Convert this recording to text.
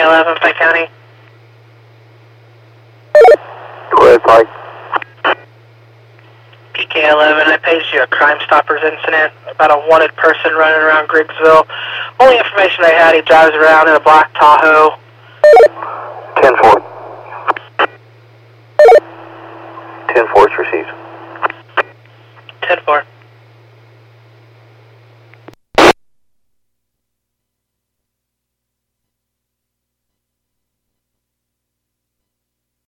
PK11, Pike County. Go ahead, Pike. PK11, I paged you a Crime Stoppers incident about a wanted person running around Griggsville. Only information I had, he drives around in a black Tahoe. 10-4. 10-4's received.